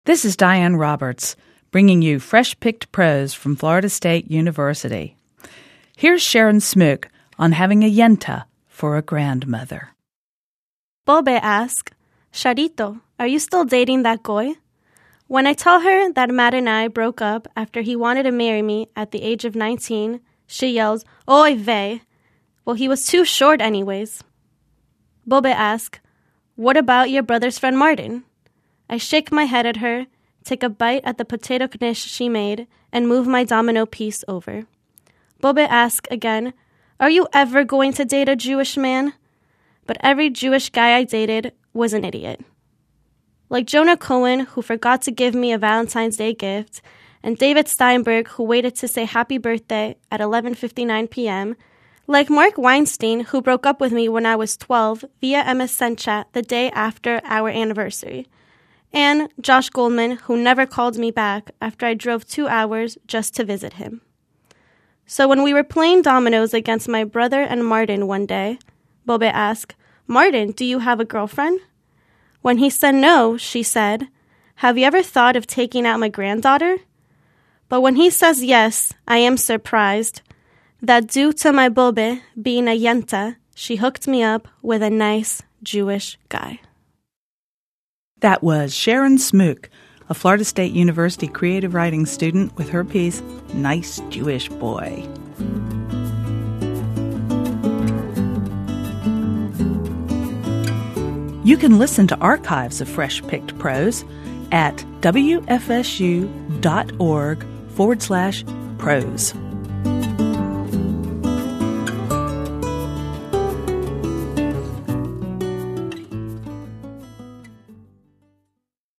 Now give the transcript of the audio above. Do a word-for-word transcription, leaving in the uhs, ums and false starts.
This is Diane Roberts, bringing you fresh-picked prose from Florida State University. Here's Sharon Smook on having a yenta for a grandmother. Bobe asks, Charito, are you still dating that goy? When I tell her that Matt and I broke up after he wanted to marry me at the age of nineteen, she yells, Oy vey. Well, he was too short anyways. Bobe asks, what about your brother's friend Martin? I shake my head at her, take a bite at the potato knish she made, and move my domino piece over. Bobe asks again, are you ever going to date a Jewish man? But every Jewish guy I dated was an idiot. Like Jonah Cohen, who forgot to give me a Valentine's Day gift, and David Steinberg, who waited to say happy birthday at eleven fifty-nine p.m., like Mark Weinstein, who broke up with me when I was twelve via M S N Chat the day after our anniversary, and Josh Goldman, who never called me back after I drove two hours just to visit him. So when we were playing dominoes against my brother and Martin one day, Bobe asked, Martin, do you have a girlfriend? When he said no, she said, have you ever thought of taking out my granddaughter? But when he says yes, I am surprised that due to my Bobe being a yenta, she hooked me up with a nice Jewish guy. That was Sharon Smook, a Florida State University creative writing student, with her piece, Nice Jewish Boy. You can listen to archives of fresh-picked prose at W F S U dot org forward slash prose.